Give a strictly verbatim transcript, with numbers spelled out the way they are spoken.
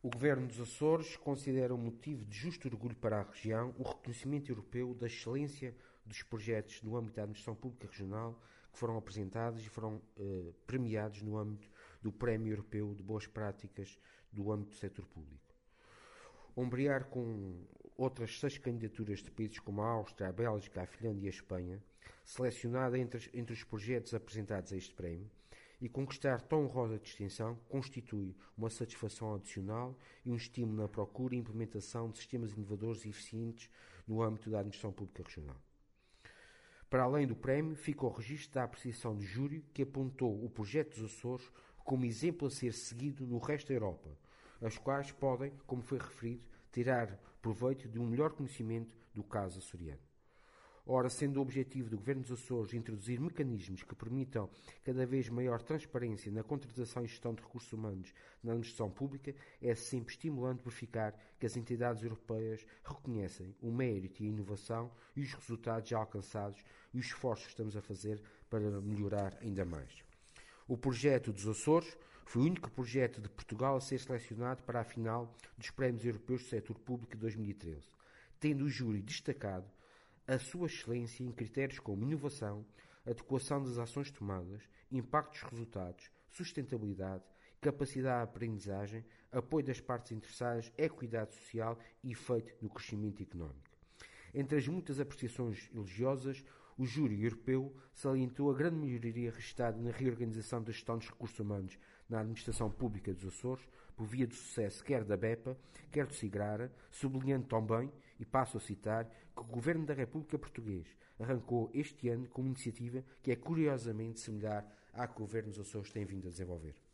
O Governo dos Açores considera um motivo de justo orgulho para a região o reconhecimento europeu da excelência dos projetos no âmbito da administração pública regional que foram apresentados e foram eh, premiados no âmbito do Prémio Europeu de Boas Práticas do âmbito do setor público. Ombrear com outras seis candidaturas de países como a Áustria, a Bélgica, a Finlândia e a Espanha, selecionada entre, entre os projetos apresentados a este prémio, e conquistar tão honrosa distinção constitui uma satisfação adicional e um estímulo na procura e implementação de sistemas inovadores e eficientes no âmbito da administração pública regional. Para além do prémio, fica o registro da apreciação do júri que apontou o projeto dos Açores como exemplo a ser seguido no resto da Europa, as quais podem, como foi referido, tirar proveito de um melhor conhecimento do caso açoriano. Ora, sendo o objetivo do Governo dos Açores introduzir mecanismos que permitam cada vez maior transparência na contratação e gestão de recursos humanos na administração pública, é sempre estimulante verificar que as entidades europeias reconhecem o mérito e a inovação e os resultados já alcançados e os esforços que estamos a fazer para melhorar ainda mais. O projeto dos Açores foi o único projeto de Portugal a ser selecionado para a final dos Prémios Europeus do Setor Público de dois mil e treze, tendo o júri destacado a sua excelência em critérios como inovação, adequação das ações tomadas, impacto dos resultados, sustentabilidade, capacidade de aprendizagem, apoio das partes interessadas, equidade social e efeito no crescimento económico. Entre as muitas apreciações elogiosas, o júri europeu salientou a grande melhoria registrada na reorganização da gestão dos recursos humanos na administração pública dos Açores, por via do sucesso quer da BEPA, quer do SIGRARA, sublinhando também, e passo a citar, que o Governo da República Português arrancou este ano com uma iniciativa que é curiosamente similar à que o Governo dos Açores tem vindo a desenvolver.